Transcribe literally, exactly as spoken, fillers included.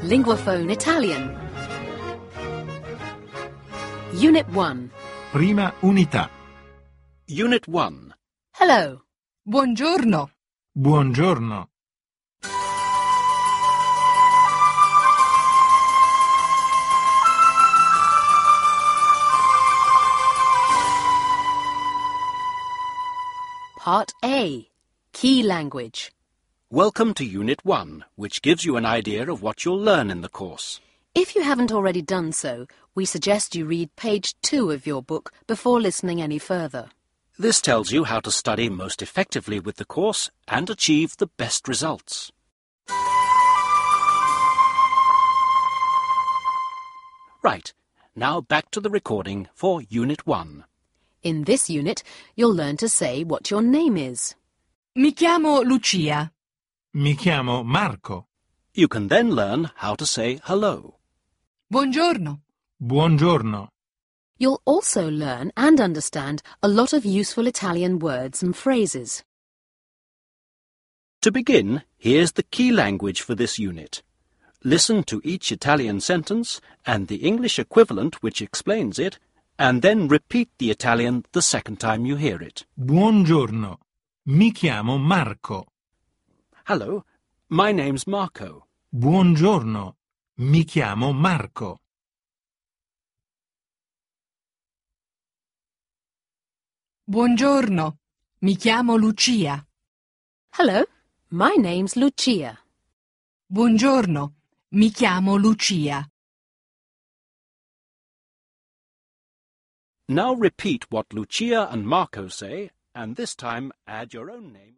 Linguaphone Italian. Unit one. Prima unità. Unit one. Hello. Buongiorno. Buongiorno. Part A. Key language. Welcome to Unit one, which gives you an idea of what you'll learn in the course. If you haven't already done so, we suggest you read page two of your book before listening any further. This tells you how to study most effectively with the course and achieve the best results. Right, now back to the recording for Unit one. In this unit, you'll learn to say what your name is. Mi chiamo Lucia. Mi chiamo Marco. You can then learn how to say hello. Buongiorno. Buongiorno. You'll also learn and understand a lot of useful Italian words and phrases. To begin, here's the key language for this unit. Listen to each Italian sentence and the English equivalent which explains it, and then repeat the Italian the second time you hear it. Buongiorno. Mi chiamo Marco. Hello, my name's Marco. Buongiorno. Mi chiamo Marco. Buongiorno. Mi chiamo Lucia. Hello, my name's Lucia. Buongiorno. Mi chiamo Lucia. Now repeat what Lucia and Marco say, and this time add your own name.